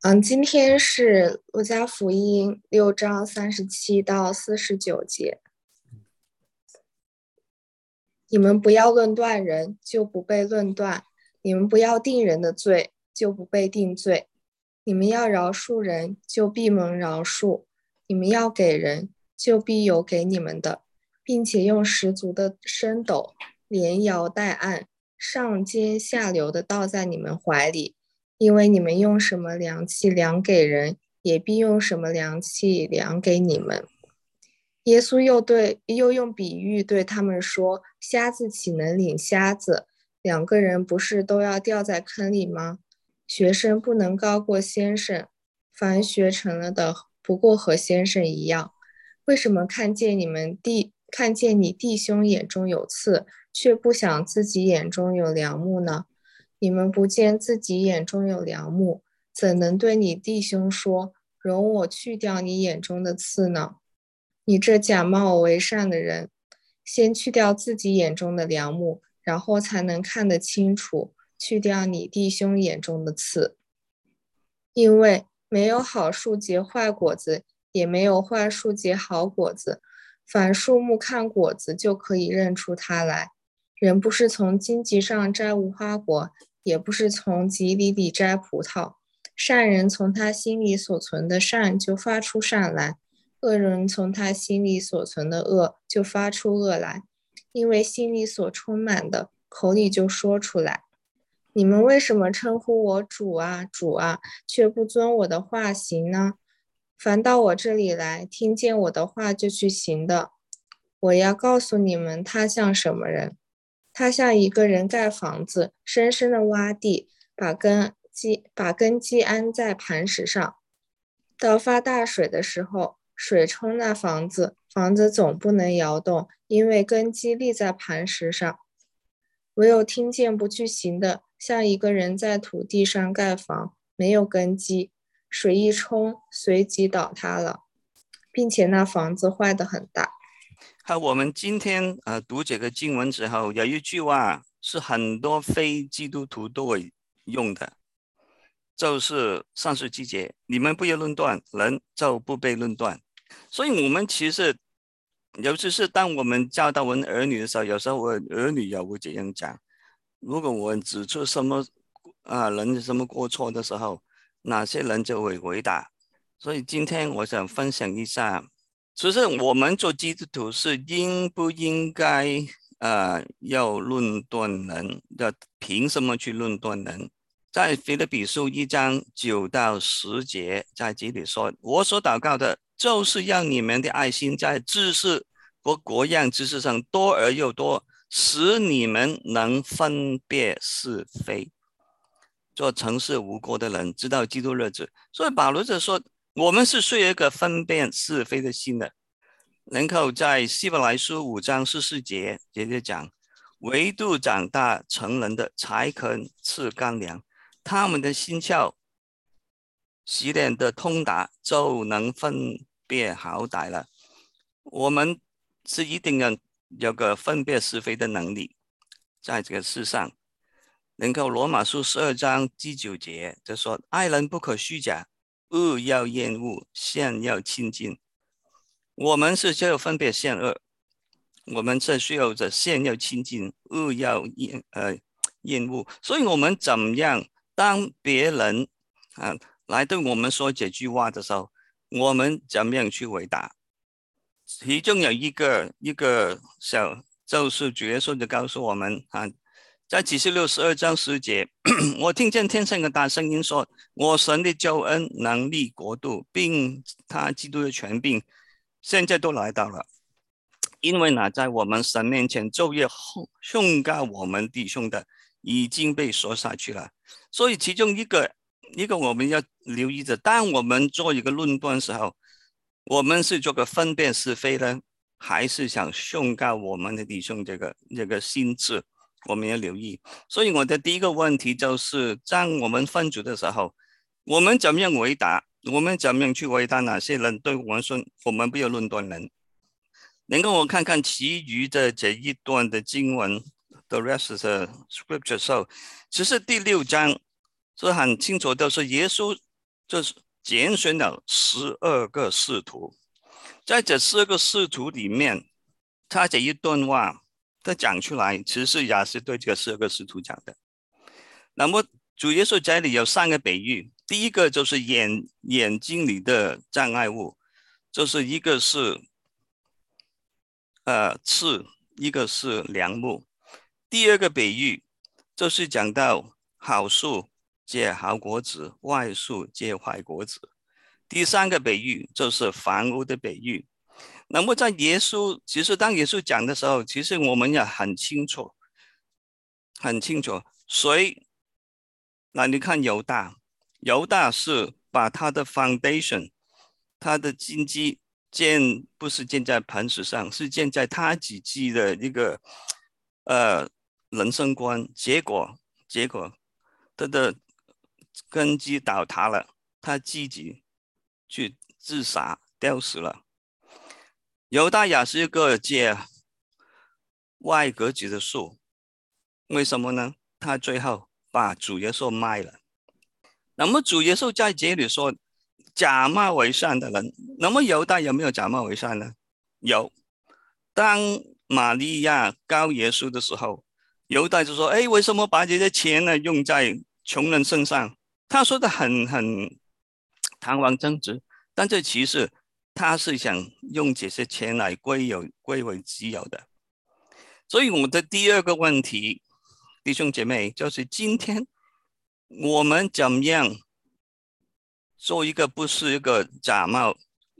今天是路加福音6章37到49节。你们不要论断人，就不被论断；你们不要定人的罪，就不被定罪；你们要饶恕人，就必蒙饶恕；你们要给人，就必有给你们的，并且用十足的升斗，连摇带按，上尖下流的倒在你们怀里。因为你们用什么量器量给人，也必用什么量器量给你们。耶稣又用比喻对他们说：瞎子岂能领瞎子？两个人不是都要掉在坑里吗？学生不能高过先生，凡学成了的，不过和先生一样。为什么看见你弟兄眼中有刺，却不想自己眼中有梁木呢？你们不见自己眼中有梁木，怎能对你弟兄说：容我去掉你眼中的刺呢？你这假冒我为善的人，先去掉自己眼中的梁木，然后才能看得清楚，去掉你弟兄眼中的刺。因为没有好树结坏果子，也没有坏树结好果子。凡树木看果子就可以认出它来。人不是从荆棘上摘无花果，也不是从棘里摘葡萄。善人从他心里所存的善就发出善来，恶人从他心里所存的恶就发出恶来，因为心里所充满的，口里就说出来。你们为什么称呼我主啊，主啊，却不遵我的话行呢？凡到我这里来，听见我的话就去行的，我要告诉你们，他像什么人？他像一个人盖房子，深深的挖地，把根基安在磐石上。到发大水的时候，水冲那房子，房子总不能摇动，因为根基立在磐石上。唯有听见不去行的，像一个人在土地上盖房，没有根基，水一冲，随即倒塌了，并且那房子坏得很大。 好，我们今天读这个经文之后，有一句话是很多非基督徒都会用的，就是37节，你们不要论断人，就不被论断。所以我们其实尤其是当我们教导我们儿女的时候，有时候我儿女也会这样讲，如果我指出什么人什么过错的时候，哪些人就会回答。所以今天我想分享一下，其实我们做基督徒是应不应该要论断人，要凭什么去论断人？在腓立比书1章9到10节，在这里说，我所祷告的就是让你们的爱心在知识和各样知识上多而又多，使你们能分别是非，做诚实无过的人，知道基督日子。所以保罗就说，我们是需要一个分辨是非的心的。然后在希伯来书5章14节接着讲，唯独长大成人的才肯吃干粮，他们的心窍洗练的通达，就能分别好歹了。我们是一定要有个分别是非的能力，在这个世上。然后罗马书12章第9节就说，爱人不可虚假，恶要厌恶，善要亲近。我们是需要分别善恶，我们是需要着善要亲近，恶要厌恶。所以我们怎么样当别人来对我们说这句话的时候，我们怎么样去回答？其中有一个小，就是主耶稣就告诉我们在启示录12章10节，我听见天上的大声音说，我神的救恩、能力、国度，并他基督的权柄，现在都来到了。因为呢，在我们神面前昼夜控告我们弟兄的，已经被说下去了。所以其中一个我们要留意的，当我们做一个论断的时候，我们是做个分辨是非呢，还是想控告我们的弟兄这个心智，我们要留意。所以我的第一个问题就是，当我们分组的时候，我们怎么样回答？我们怎么样去回答哪些人对我们说，我们不要论断人？能够我看看其余的这一段的经文 the rest of the scripture 时候，其实第6章是很清楚的，是耶稣这是拣选了12个使徒。在这12个使徒里面，他这一段话他讲出来，其实是亚斯对这个12个使徒讲的。那么主耶稣这里有3个比喻，第一个就是眼睛里的障碍物，就是一个是刺，一个是梁木。第二个比喻就是讲到好树结好果子，坏树结坏果子。第3个比喻就是房屋的比喻。那么在其实当耶稣讲的时候，其实我们也很清楚，谁？那你看犹大是把他的 foundation， 他的经济不是建在磐石上，是建在他自己的一个人生观。结果他的根基倒塌了，他自己去自杀吊死了。犹大也是一个结歪果子的树，为什么呢？他最后把主耶稣卖了。那么主耶稣在这里说假冒为善的人，那么犹大有没有假冒为善呢？有。当玛利亚告耶稣的时候，犹大就说：为什么把这些钱呢用在穷人身上？他说的很堂皇正直，但这其实他是想用这些钱来归为己有的。所以我的第二个问题，弟兄姐妹，就是今天我们怎么样做一个不是假冒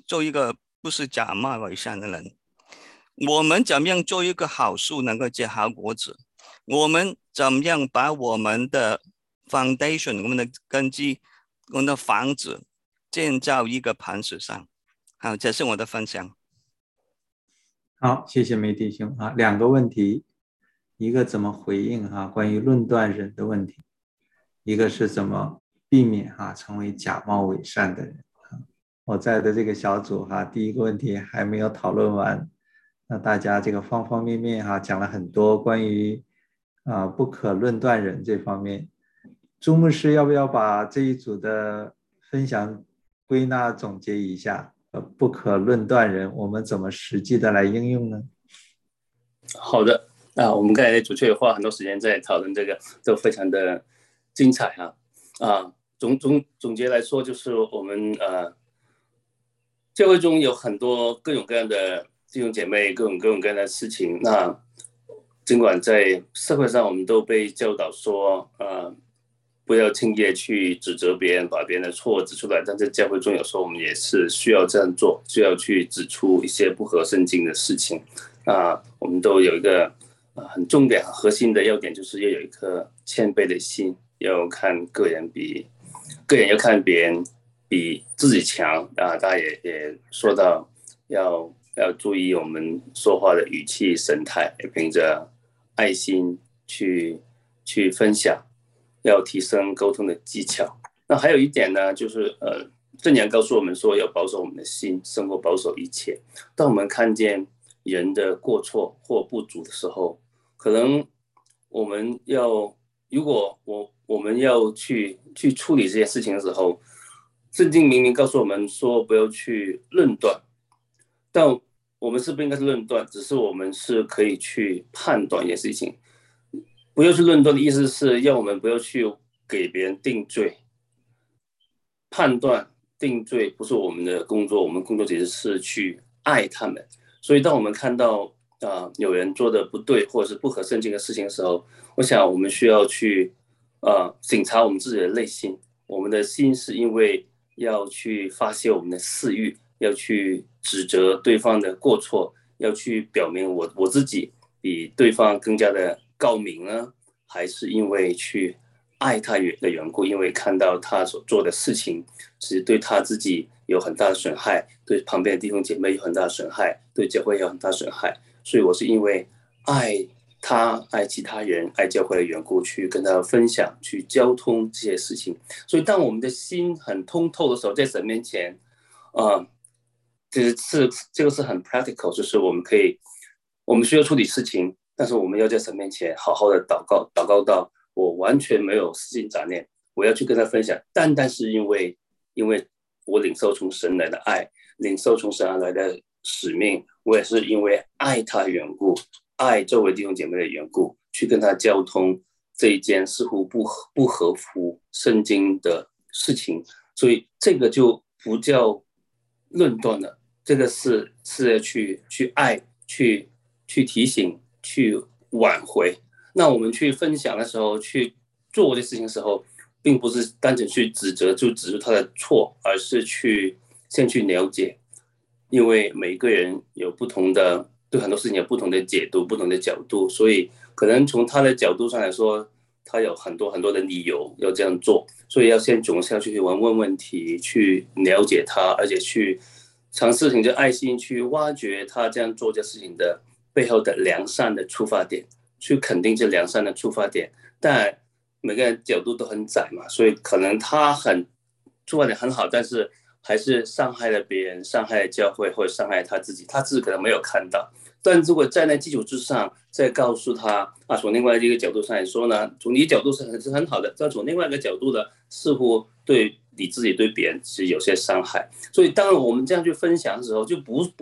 为善的人？我们怎么样做一个好树能够结好果子？我们怎么样把我们的 foundation， 我们的根基，我们的房子建造一个磐石上？好，这是我的分享。 好，谢谢梅弟兄啊。2个问题，一个怎么回应关于论断人的问题，一个是怎么避免成为假冒伪善的人。我在的这个小组第一个问题还没有讨论完，那大家这个方方面面讲了很多关于不可论断人这方面。朱牧师要不要把这一组的分享归纳总结一下？不可论断人，我们怎么实际的来应用呢？ 好的，我们刚才主确花很多时间在讨论这个，都非常的精彩总结来说，就是我们教会中有很多各种各样的弟兄姐妹，各种各样的事情。那尽管在社会上我们都被教导说不要轻易去指责别人，把别人的错指出来，但在教会中有时候我们也是需要这样做，需要去指出一些不合圣经的事情。我们都有一个很重点很核心的要点，就是要有一颗谦卑的心，要看个人要看别人比自己强大家也说到要注意我们说话的语气神态，也凭着爱心去分享，要提升沟通的技巧。那还有一点呢，就是圣言告诉我们说要保守我们的心胜过保守一切。当我们看见人的过错或不足的时候，可能我们如果我们要去处理这件事情的时候，圣经明明告诉我们说不要去论断，但我们是不应该是论断，只是我们是可以去判断一件事情。不要去论断的意思是要我们不要去给别人定罪，判断定罪不是我们的工作，我们工作其实是去爱他们。所以当我们看到有人做的不对或者是不合圣经的事情的时候，我想我们需要去审查我们自己的内心。我们的心是因为要去发泄我们的私欲，要去指责对方的过错，要去表明我自己比对方更加的高明呢，还是因为去爱他的缘故，因为看到他所做的事情是对他自己有很大的损害，对旁边的弟兄姐妹有很大的损害，对教会有很大的损害，所以我是因为爱他、爱其他人、爱教会的缘故，去跟他分享、去交通这些事情。所以当我们的心很通透的时候，在神面前这个是很 practical， 就是我们需要处理事情，但是我们要在神面前好好的祷告到我完全没有私心杂念，我要去跟他分享，单单是因为因为我领受从神来的爱，领受从神而来的使命，我也是因为爱他的缘故，爱周围弟兄姐妹的缘故，去跟他交通这一件似乎不合乎圣经的事情，所以这个就不叫论断了，这个是要去爱，去提醒，去挽回。那我们去分享的时候，去做这事情的时候，并不是单纯去指责他的错，而是先去了解，因为每个人有不同的，对很多事情有不同的解读、不同的角度，所以可能从他的角度上来说，他有很多很多的理由要这样做，所以要先总是要去问问题，去了解他，而且去尝试凭着爱心去挖掘他这样做这事情的背后的良善的出发点，去肯定这良善的出发点。但每个人角度都很窄嘛，所以可能他出发点很好，但是还是伤害了别人，伤害了教会，或者伤害他自己可能没有看到。但如果在那基础之上再告诉他从另外一个角度上来说呢，从你角度是很好的，但从另外一个角度呢，似乎对你自己对别人是有些伤害。所以当我们这样去分享的时候，就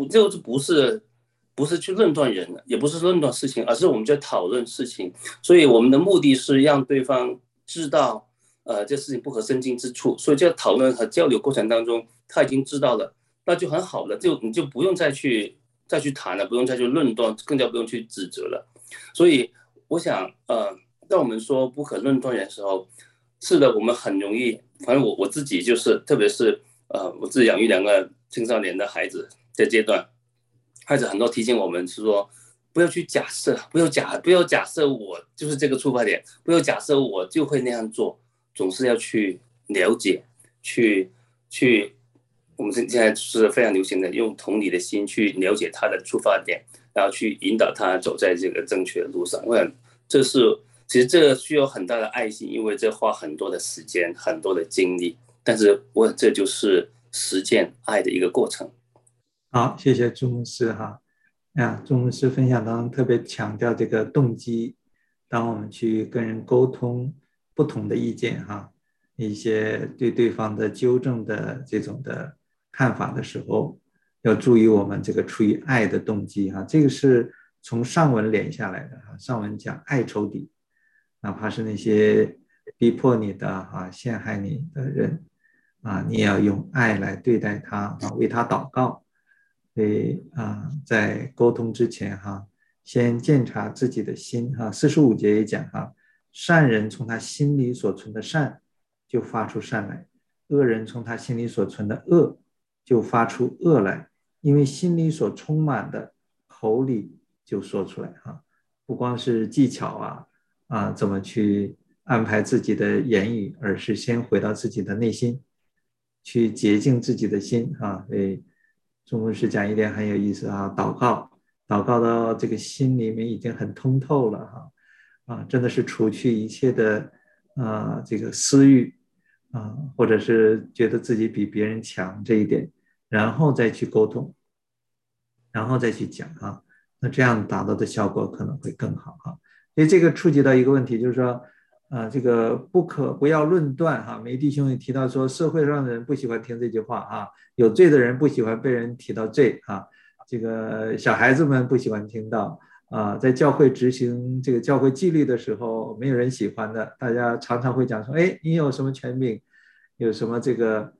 不是去论断人，也不是论断事情，而是我们在讨论事情。所以我们的目的是让对方知道这事情不合圣经之处，所以在讨论和交流过程当中他已经知道了，那就很好了，你就不用再去谈了，不用再去论断，更加不用去指责了。所以我想当我们说不可论断人的时候，是的，我们很容易，反正我自己就是，特别是我自己养育2个青少年的孩子这阶段，孩子很多提醒我们是说，不要去假设，不要假设我就是这个出发点，不要假设我就会那样做，总是要去了解，去我们现在是非常流行的用同理的心去了解他的出发点，然后去引导他走在这个正确的路上。我想其实这个需要很大的爱心，因为这花很多的时间，很多的精力，但是这就是实践爱的一个过程。 好，谢谢朱牧师哈。朱牧师分享当中特别强调这个动机，当我们去跟人沟通不同的意见哈，一些对对方的纠正的这种的看法的时候，要注意我们这个出于爱的动机哈。这个是从上文连下来的哈，上文讲爱仇敌，哪怕是那些逼迫你的陷害你的人你也要用爱来对待他为他祷告。所以在沟通之前先检查自己的心45节也讲善人从他心里所存的善就发出善来，恶人从他心里所存的恶就发出恶来，因为心里所充满的口里就说出来不光是技巧怎么去安排自己的言语，而是先回到自己的内心，去洁净自己的心所以中文是讲一点很有意思祷告到这个心里面已经很通透了真的是除去一切的这个私欲或者是觉得自己比别人强这一点，然后再去沟通，然后再去讲那这样达到的效果可能会更好所以这个触及到一个问题，就是说这个不要论断梅弟兄也提到说，社会上的人不喜欢听这句话有罪的人不喜欢被人提到罪这个小孩子们不喜欢听到在教会执行这个教会纪律的时候，没有人喜欢的，大家常常会讲说，哎，你有什么权柄，有什么这个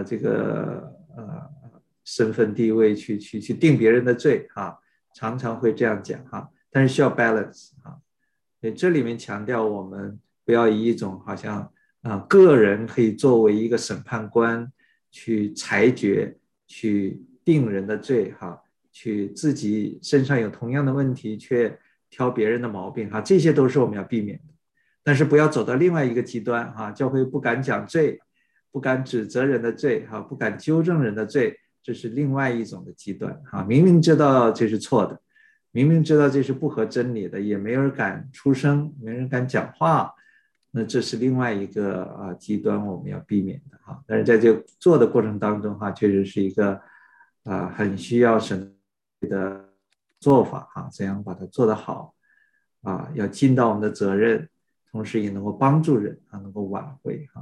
身份地位去定别人的罪常常会这样讲但是需要 balance所以这里面强调我们不要以一种好像个人可以作为一个审判官去裁决去定人的罪去自己身上有同样的问题却挑别人的毛病这些都是我们要避免的。但是不要走到另外一个极端教会不敢讲罪，不敢指责人的罪不敢纠正人的罪，这是另外一种的极端明明知道这是错的，明明知道这是不合真理的，也没人敢出声，没人敢讲话，那这是另外一个极端我们要避免的但是在这做的过程当中确实是一个很需要神的做法怎样把它做得好要尽到我们的责任，同时也能够帮助人能够挽回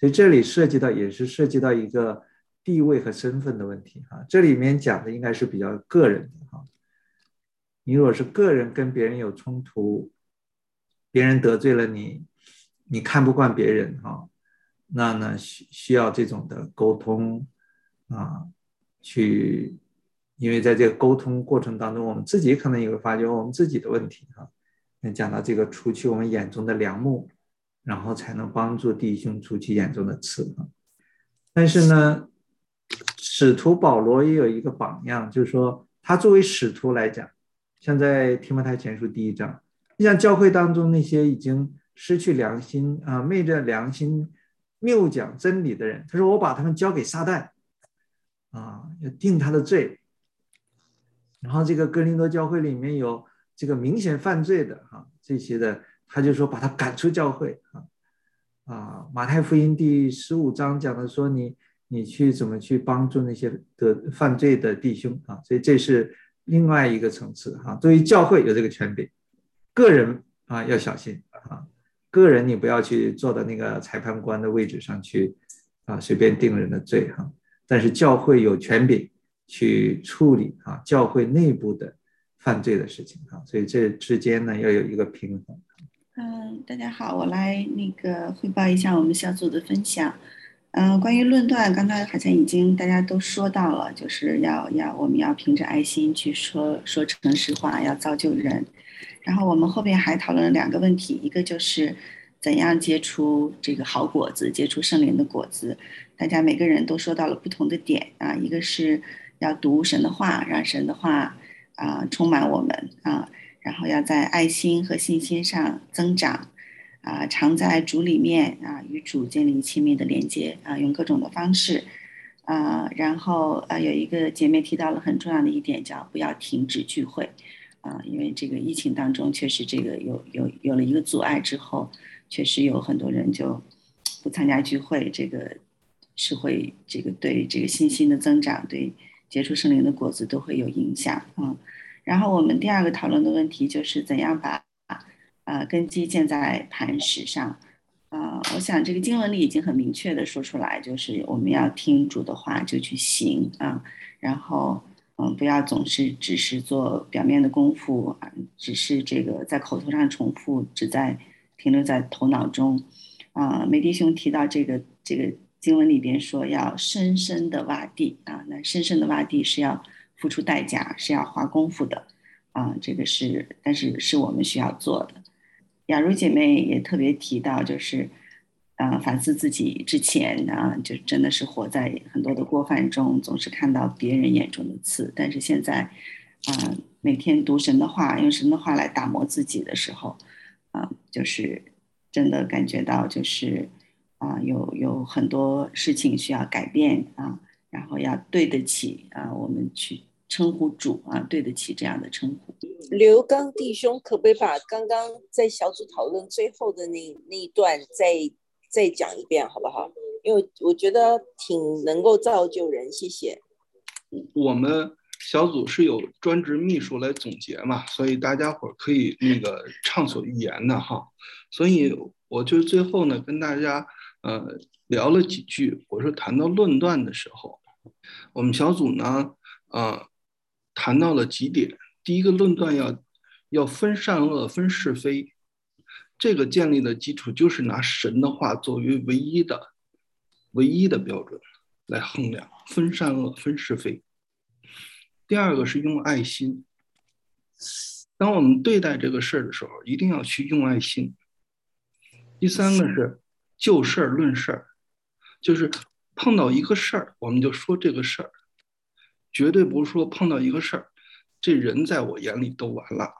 所以这里也是涉及到一个地位和身份的问题哈。这里面讲的应该是比较个人的哈。你如果是个人跟别人有冲突，别人得罪了你，你看不惯别人哈，那呢需要这种的沟通啊，因为在这个沟通过程当中，我们自己可能也会发觉我们自己的问题哈。讲到这个除去我们眼中的梁木，然后才能帮助弟兄除去眼中的刺。但是呢，使徒保罗也有一个榜样，就是说他作为使徒来讲，像在提摩太前书第1章，像教会当中那些已经失去良心啊，昧着良心谬讲真理的人，他说我把他们交给撒旦啊，要定他的罪。然后这个哥林多教会里面有这个明显犯罪的这些的，他就说把他赶出教会马太福音第15章讲的说你去怎么去帮助那些的犯罪的弟兄所以这是另外一个层次对于教会有这个权柄，个人要小心个人你不要去坐到那个裁判官的位置上去随便定人的罪但是教会有权柄去处理教会内部的犯罪的事情所以这之间呢要有一个平衡。 大家好，我来汇报一下我们小组的分享。关于论断，刚才好像已经大家都说到了，就是我们要凭着爱心去说诚实话，要造就人。然后我们后边还讨论了2个问题，一个就是怎样结出这个好果子，结出圣灵的果子。大家每个人都说到了不同的点一个是要读神的话，让神的话充满我们然后要在爱心和信心上增长常在主里面与主建立亲密的连接用各种的方式然后有一个姐妹提到了很重要的一点，叫不要停止聚会因为这个疫情当中确实这个有了一个阻碍之后，确实有很多人就不参加聚会，这个是会这个对这个信心的增长，对结出圣灵的果子都会有影响然后我们第2个讨论的问题就是怎样把根基建在磐石上我想这个经文里已经很明确的说出来，就是我们要听主的话就去行然后不要总是只是做表面的功夫只是这个在口头上重复，只在停留在头脑中梅弟兄提到这个经文里边说要深深的挖地那深深的挖地是要付出代价，是要花功夫的这个但是是我们需要做的。雅茹姐妹也特别提到，就是反思自己之前就真的是活在很多的过犯中，总是看到别人眼中的刺，但是现在每天读神的话，用神的话来打磨自己的时候就是真的感觉到就是有很多事情需要改变然后要对得起我们去称呼主对得起这样的称呼。 刘刚弟兄可不可以把刚刚在小组讨论最后的那一段再讲一遍好不好？因为我觉得挺能够造就人，谢谢。 我们小组是有专职秘书来总结嘛，所以大家伙可以畅所欲言的所以我就最后呢跟大家聊了几句。我说谈到论断的时候，我们小组呢谈到了几点。第一个，论断要分善恶分是非，这个建立的基础就是拿神的话作为唯一的标准来衡量，分善恶分是非。第2个是用爱心，当我们对待这个事儿的时候一定要去用爱心。第3个是就事儿论事儿，就是碰到一个事儿我们就说这个事儿，绝对不是说碰到一个事儿这人在我眼里都完了。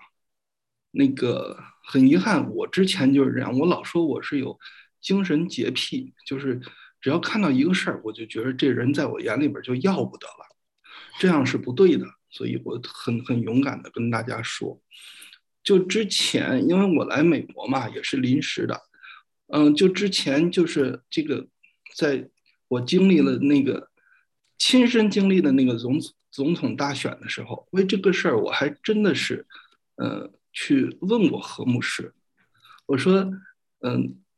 很遗憾，我之前就是这样，我老说我是有精神洁癖，就是只要看到一个事儿我就觉得这人在我眼里边就要不得了，这样是不对的。所以我很勇敢的跟大家说，就之前因为我来美国嘛也是临时的就之前就是这个在我经历了亲身经历的总统大选的时候，为这个事儿我还真的是去问过何牧师，我说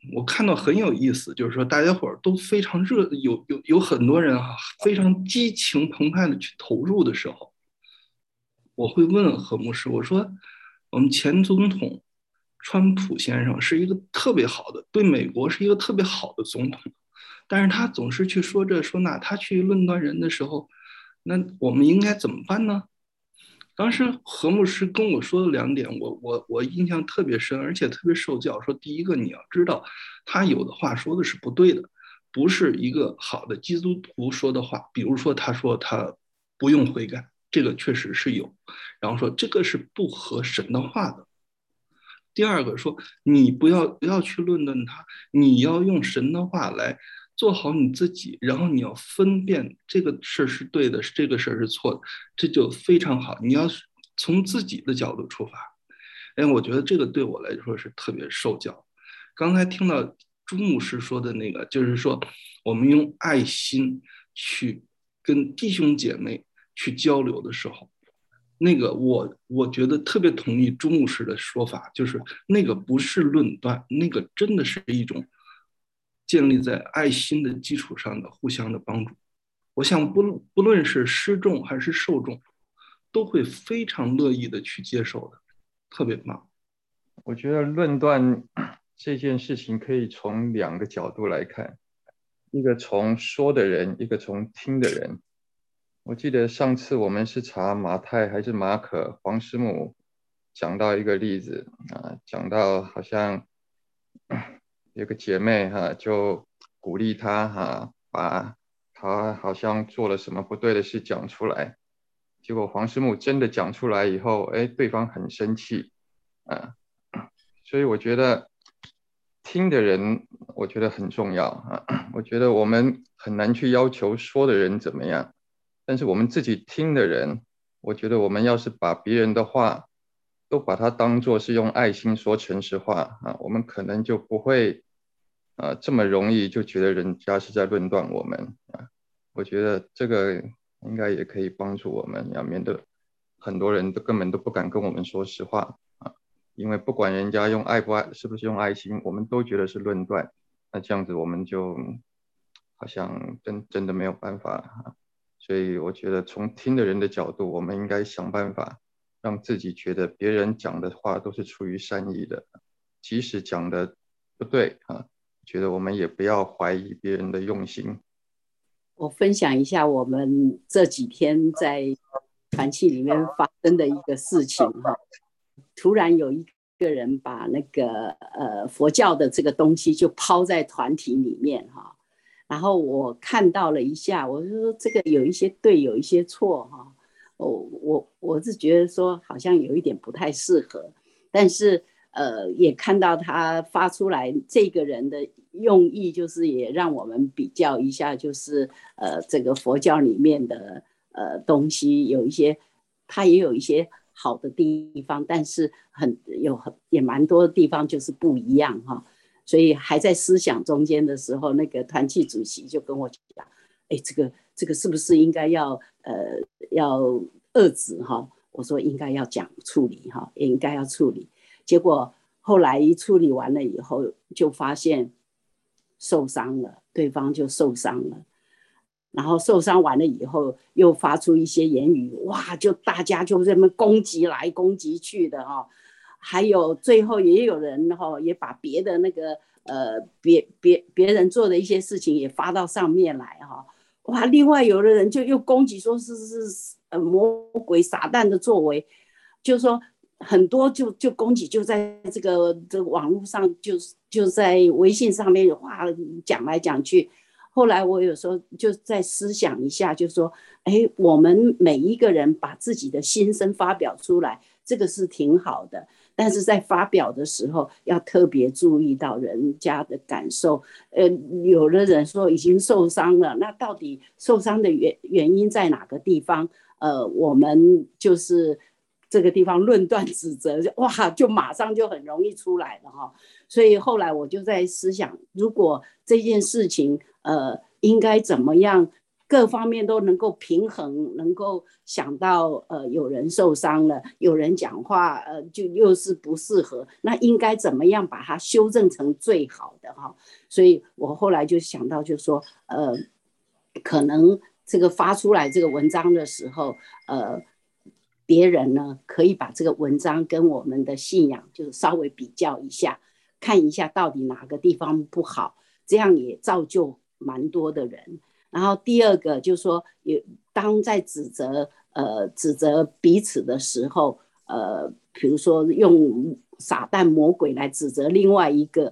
我看到很有意思，就是说大家伙儿都非常热，有很多人啊，非常激情澎湃的去投入的时候，我会问何牧师，我说我们前总统川普先生是一个特别好的，对美国是一个特别好的总统，但是他总是去说这说那，他去论断人的时候，那我们应该怎么办呢？当时何牧师跟我说的2点，我印象特别深，而且特别受教。说第一个，你要知道，他有的话说的是不对的，不是一个好的基督徒说的话。比如说，他说他不用悔改，这个确实是有，然后说这个是不合神的话的。第二个说，你不要去论断他，你要用神的话来做好你自己，然后你要分辨这个事儿是对的，这个事儿是错的，这就非常好。你要从自己的角度出发，哎，我觉得这个对我来说是特别受教。刚才听到朱牧师说的那个，就是说我们用爱心去跟弟兄姐妹去交流的时候，那个我觉得特别同意朱牧师的说法，就是那个不是论断，那个真的是一种建立在爱心的基础上的互相的帮助。我想不论是施众还是受众，都会非常乐意的去接受的，特别棒。 我觉得论断这件事情可以从2个角度来看，一个从说的人，一个从听的人。我记得上次我们是查马太还是马可，黄师母讲到一个例子讲到好像有个姐妹就鼓励她把她好像做了什么不对的事讲出来，结果黄师母真的讲出来以后，对方很生气所以我觉得听的人我觉得很重要我觉得我们很难去要求说的人怎么样，但是我们自己听的人，我觉得我们要是把别人的话都把它当作是用爱心说诚实话我们可能就不会这么容易就觉得人家是在论断我们我觉得这个应该也可以帮助我们免得很多人都根本都不敢跟我们说实话因为不管人家用爱不爱，是不是用爱心，我们都觉得是论断，那这样子我们就好像真的没有办法所以我觉得从听的人的角度，我们应该想办法让自己觉得别人讲的话都是出于善意的，即使讲的不对觉得我们也不要怀疑别人的用心。 我分享一下我们这几天在团契里面发生的一个事情突然有一个人把那个佛教的这个东西就抛在团体里面然后我看到了一下，我就说这个有一些对，有一些错我是觉得说好像有一点不太适合，但是也看到他发出来这个人的用意，就是也让我们比较一下，就是这个佛教里面的东西有一些，它也有一些好的地方，但是也蛮多地方就是不一样所以还在思想中间的时候，那个团契主席就跟我讲这个是不是应该要遏制我说应该要处理也应该要处理。结果后来一处理完了以后，就发现受伤了，对方就受伤了，然后受伤完了以后又发出一些言语，哇，就大家就这么攻击来攻击去的还有最后也有人也把别的那个别人做的一些事情也发到上面来哇，另外有的人就又攻击说是魔鬼撒旦的作为，就是说很多就攻击就在这个网络上就在微信上面哇讲来讲去。后来我有时候就在思想一下，就说我们每一个人把自己的心声发表出来，这个是挺好的，但是在发表的时候要特别注意到人家的感受。有的人说已经受伤了，那到底受伤的原因在哪个地方？我们就是这个地方论断指责，哇，就马上就很容易出来了所以后来我就在思想，如果这件事情应该怎么样各方面都能够平衡，能够想到有人受伤了，有人讲话就又是不适合，那应该怎么样把它修正成最好的哈？所以我后来就想到，就说可能这个发出来这个文章的时候，别人呢可以把这个文章跟我们的信仰就稍微比较一下，看一下到底哪个地方不好，这样也造就蛮多的人。然后第二个就是说，当在指责彼此的时候，比如说用撒旦魔鬼来指责另外一个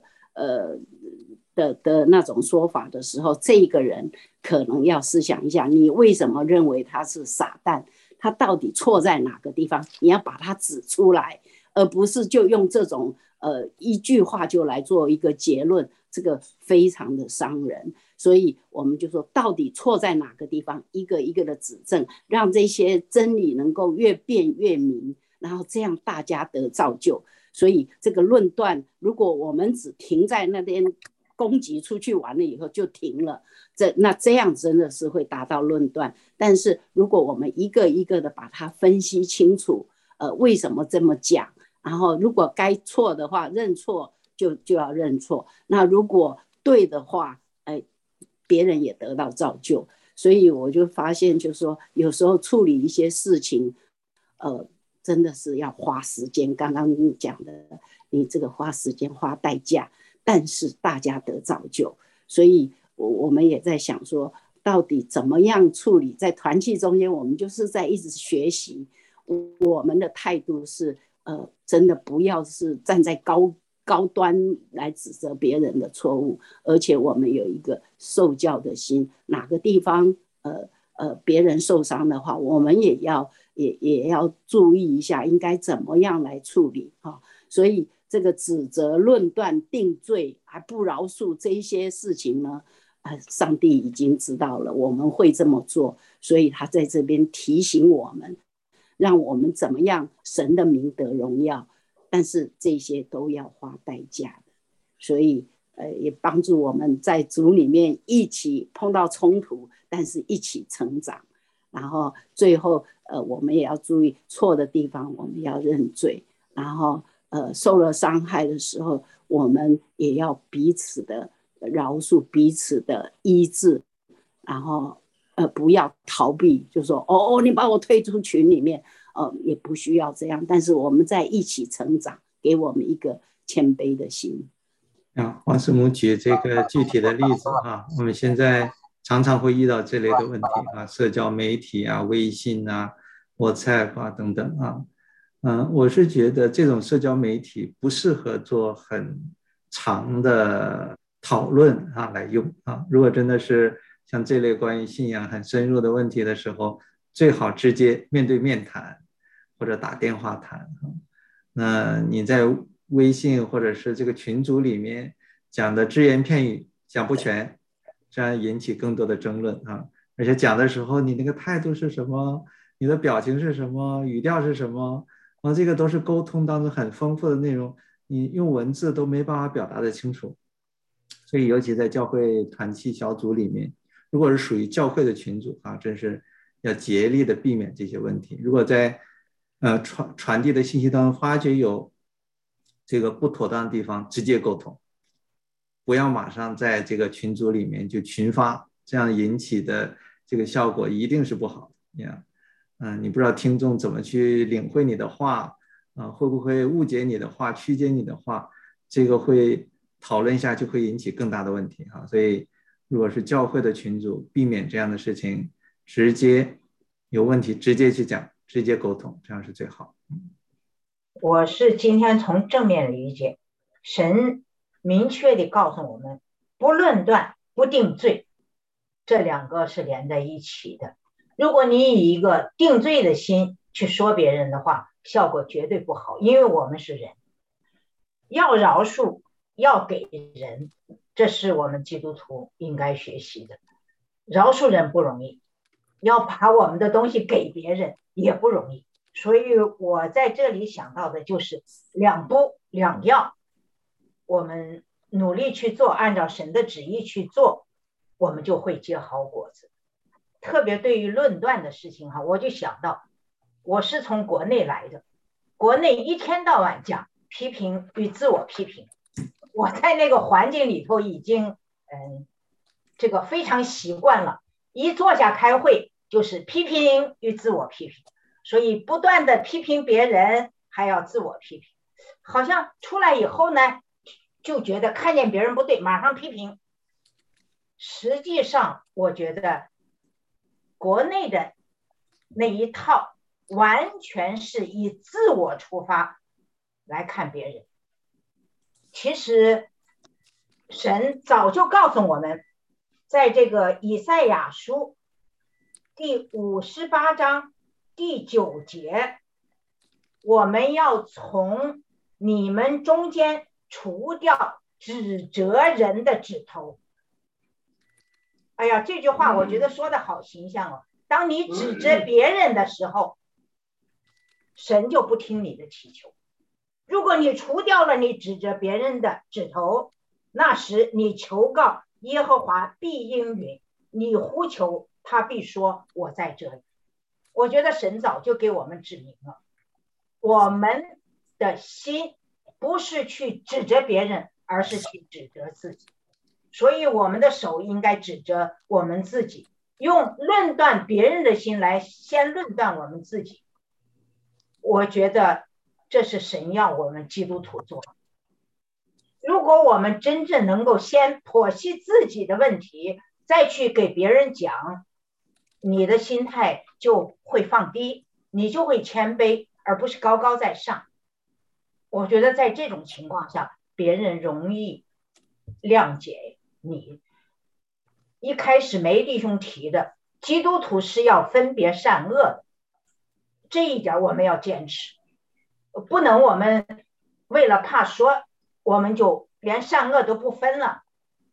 的那种说法的时候，这个人可能要思想一下，你为什么认为他是撒旦？他到底错在哪个地方？你要把它指出来，而不是就用这种一句话就来做一个结论，这个非常的伤人。所以我们就说，到底错在哪个地方，一个一个的指正，让这些真理能够越辩越明，然后这样大家得造就。所以这个论断，如果我们只停在那边攻击出去完了以后就停了，那这样真的是会达到论断。但是如果我们一个一个的把它分析清楚，为什么这么讲，然后如果该错的话认错就要认错，那如果对的话，别人也得到造就。所以我就发现，就是说有时候处理一些事情，真的是要花时间。刚刚你讲的，你这个花时间花代价，但是大家得造就。所以我们也在想说，到底怎么样处理。在团契中间，我们就是在一直学习。我们的态度是真的不要是站在高端来指责别人的错误，而且我们有一个受教的心，哪个地方别人受伤的话，我们也要注意一下应该怎么样来处理哈。所以这个指责、论断、定罪还不饶恕这一些事情呢，上帝已经知道了我们会这么做，所以他在这边提醒我们，让我们怎么样神的名得荣耀。但是这些都要花代价的，所以也帮助我们在主里面一起碰到冲突，但是一起成长。然后最后我们也要注意错的地方，我们要认罪。然后受了伤害的时候，我们也要彼此的饶恕，彼此的医治。然后不要逃避，就说你把我推出群里面。也不需要这样，但是我们在一起成长，给我们一个谦卑的心。 黄师母举这个具体的例子我们现在常常会遇到这类的问题社交媒体微信WhatsApp等等我是觉得这种社交媒体不适合做很长的讨论来用如果真的是像这类关于信仰很深入的问题的时候，最好直接面对面谈或者打电话谈。那你在微信或者是这个群组里面讲的只言片语讲不全，这样引起更多的争论而且讲的时候你那个态度是什么，你的表情是什么，语调是什么这个都是沟通当中很丰富的内容，你用文字都没办法表达得清楚。所以尤其在教会团契小组里面，如果是属于教会的群组真是要竭力的避免这些问题。如果在传递的信息当中发觉有这个不妥当的地方，直接沟通，不要马上在这个群组里面就群发，这样引起的这个效果一定是不好的你不知道听众怎么去领会你的话会不会误解你的话，曲解你的话，这个会讨论一下就会引起更大的问题所以如果是教会的群组，避免这样的事情，直接有问题直接去讲，直接沟通，这样是最好。 我是今天从正面理解，神明确地告诉我们，不论断不定罪，这两个是连在一起的。如果你以一个定罪的心去说别人的话，效果绝对不好，因为我们是人，要饶恕，要给人，这是我们基督徒应该学习的。饶恕人不容易，要把我们的东西给别人也不容易。所以我在这里想到的就是两不两要，我们努力去做，按照神的旨意去做，我们就会结好果子。 特别对于论断的事情哈，我就想到我是从国内来的，国内一天到晚讲批评与自我批评，我在那个环境里头已经这个非常习惯了，一坐下开会就是批评与自我批评，所以不断的批评别人，还要自我批评，好像出来以后呢，就觉得看见别人不对，马上批评。实际上，我觉得国内的那一套完全是以自我出发来看别人。其实，神早就告诉我们，在这个以赛亚书第58章第9节，我们要从你们中间除掉指责人的指头。哎呀，这句话我觉得说的好形象哦。当你指责别人的时候，神就不听你的祈求。如果你除掉了你指责别人的指头，那时你求告耶和华必应允，你呼求他必说我在这里。我觉得神早就给我们指明了，我们的心不是去指责别人，而是去指责自己。所以我们的手应该指着我们自己，用论断别人的心来先论断我们自己。我觉得这是神要我们基督徒做的。如果我们真正能够先剖析自己的问题，再去给别人讲，你的心态就会放低，你就会谦卑，而不是高高在上。我觉得在这种情况下，别人容易谅解你。一开始梅弟兄提的，基督徒是要分别善恶的，这一点我们要坚持，不能我们为了怕说，我们就连善恶都不分了。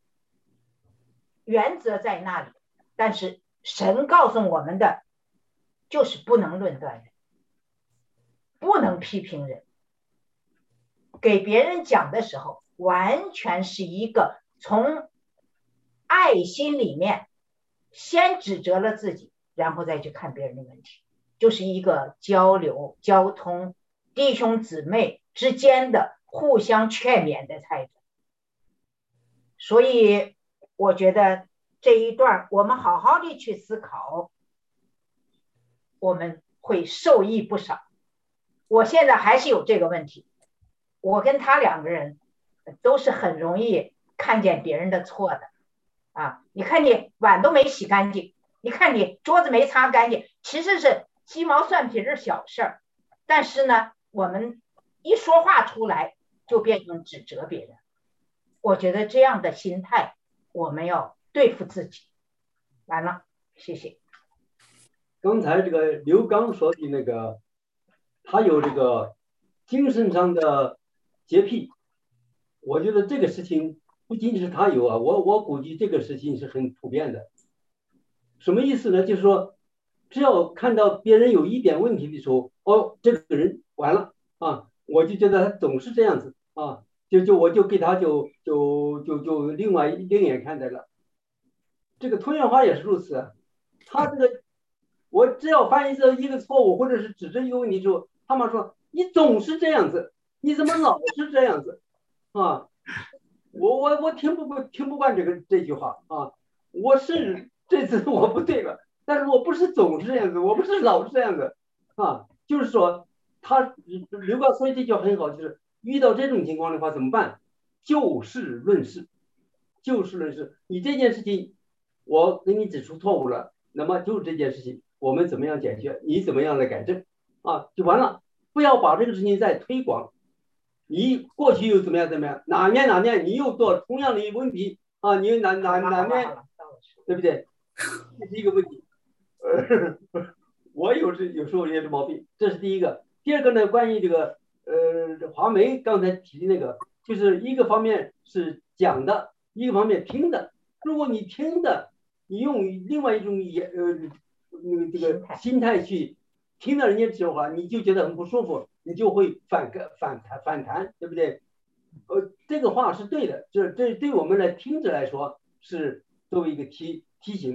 原则在那里，但是神告诉我们的就是不能论断人，不能批评人。给别人讲的时候，完全是一个从爱心里面先指责了自己，然后再去看别人的问题，就是一个交流交通弟兄姊妹之间的互相劝勉的态度。所以我觉得这一段我们好好的去思考，我们会受益不少。我现在还是有这个问题，我跟他两个人都是很容易看见别人的错的啊！你看你碗都没洗干净，你看你桌子没擦干净，其实是鸡毛蒜皮的小事儿，但是呢，我们一说话出来就变成指责别人。我觉得这样的心态，我们要对付自己。完了，谢谢。 刚才这个刘刚说的那个，他有这个精神上的洁癖，我觉得这个事情不仅仅是他有啊，我估计这个事情是很普遍的。什么意思呢？就是说，只要看到别人有一点问题的时候，哦，这个人完了啊，我就觉得他总是这样子啊，我就给他就另眼看待了。这个同样话也是如此啊，他这个我只要犯一个错误，或者是指正一个问题之后，他们说你总是这样子，你怎么老是这样子啊？我听不惯这句话啊！我是这次我不对了，但是我不是总是这样子，我不是老是这样子啊。就是说，刘刚说的这句话很好，就是遇到这种情况的话怎么办？就事论事，就事论事。你这件事情，我给你指出错误了，那么就这件事情，我们怎么样解决？你怎么样来改正啊？就完了，不要把这个事情再推广。你过去又怎么样？哪年你又做同样的一个问题啊？你哪年，对不对？这是一个问题。我有时候也是毛病，这是第一个。第二个呢，关于这个华梅刚才提的那个，就是一个方面是讲的，一个方面听的。如果你听的，你用另外一种这个心态去听到人家说话，你就觉得很不舒服，你就会反弹，对不对？这个话是对的，这对我们的听者来说是作为一个提醒。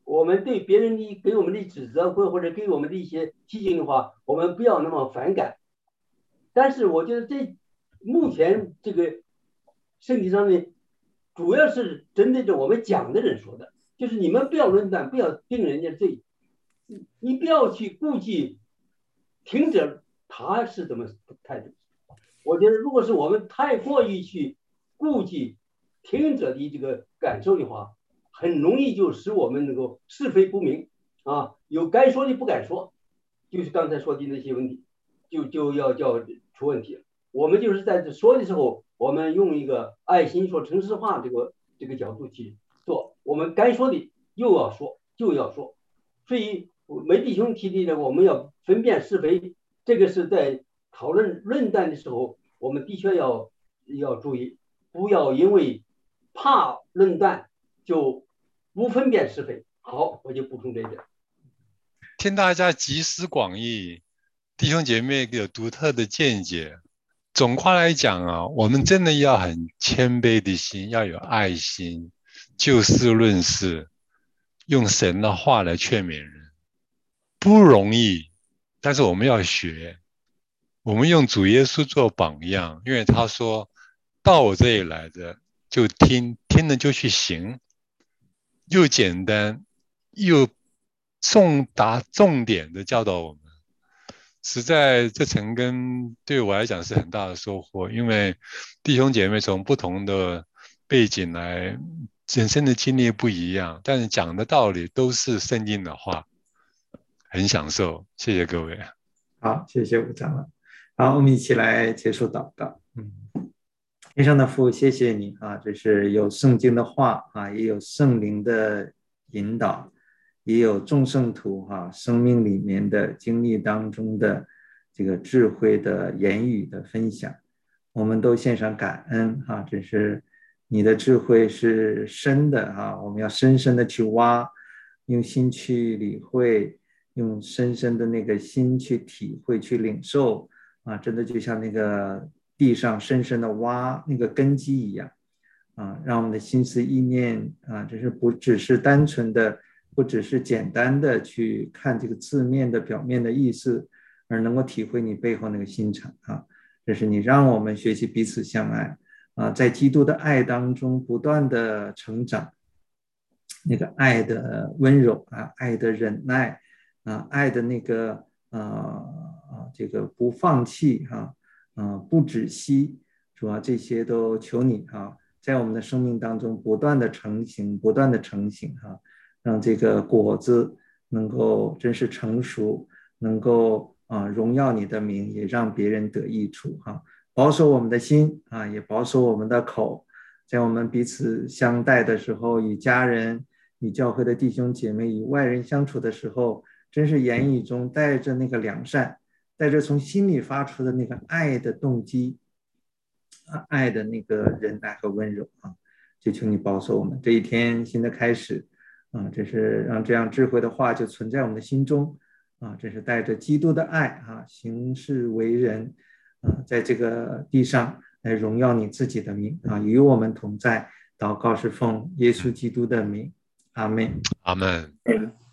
我们对别人给我们的指责或者给我们的一些批评的话，我们不要那么反感。但是我觉得这目前这个圣经上面主要是针对着我们讲的人说的，就是你们不要论断，不要定人家罪，你不要去顾忌听者他是怎么态度。我觉得如果是我们太过于去顾忌听者的这个感受的话，很容易就使我们能够是非不明啊，有该说的不敢说，就是刚才说的那些问题，就要出问题了。我们就是在说的时候，我们用一个爱心说诚实话这个角度去做，我们该说的又要说就要说。所以梅弟兄提的呢，我们要分辨是非，这个是在讨论论断的时候，我们的确要注意，不要因为怕论断就不分辨是非。好，我就补充这一点。 听大家集思广益，弟兄姐妹有独特的见解。总括来讲啊，我们真的要很谦卑的心，要有爱心，就事论事，用神的话来劝勉人，不容易，但是我们要学。我们用主耶稣做榜样，因为他说到我这里来的就听了就去行，又简单又达重点的教导我们。实在这陈根对我来讲是很大的收获，因为弟兄姐妹从不同的背景来，人生的经历不一样，但是讲的道理都是圣经的话，很享受。谢谢各位。 好，谢谢吴长老。好，我们一起来结束祷告。天上的父，谢谢你啊，这是有圣经的话啊，也有圣灵的引导，也有众圣徒生命里面的经历当中的这个智慧的言语的分享，我们都献上感恩这是你的智慧是深的我们要深深的去挖，用心去理会，用深深的那个心去体会去领受真的就像那个地上深深的挖那个根基一样让我们的心思意念这是不只是单纯的，不只是简单的去看这个字面的表面的意思，而能够体会你背后那个心肠这是你让我们学习彼此相爱在基督的爱当中不断的成长，那个爱的温柔爱的忍耐爱的那个这个不放弃不止息，主要这些都求你在我们的生命当中不断的成型，不断的成型让这个果子能够真是成熟，能够荣耀你的名，也让别人得益处保守我们的心也保守我们的口，在我们彼此相待的时候，与家人与教会的弟兄姐妹与外人相处的时候，真是言语中带着那个良善，带着从心里发出的那个爱的动机爱的那个忍耐和温柔就求你保守我们这一天新的开始这是让这样智慧的话就存在我们的心中这是带着基督的爱行事为人在这个地上来荣耀你自己的名与我们同在。祷告是奉耶稣基督的名，阿们。 阿们。